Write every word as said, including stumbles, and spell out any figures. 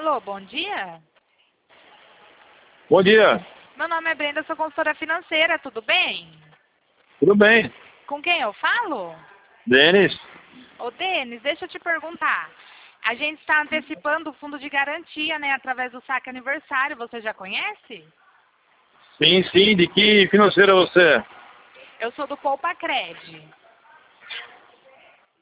Alô, bom dia? Bom dia. Meu nome é Brenda, sou consultora financeira, tudo bem? Tudo bem? Com quem eu falo? Denis? Ô, Denis, deixa eu te perguntar. A gente está antecipando o fundo de garantia, né, através do saque aniversário, você já conhece? Sim, sim. De que financeira você é? Eu sou do Poupa Cred.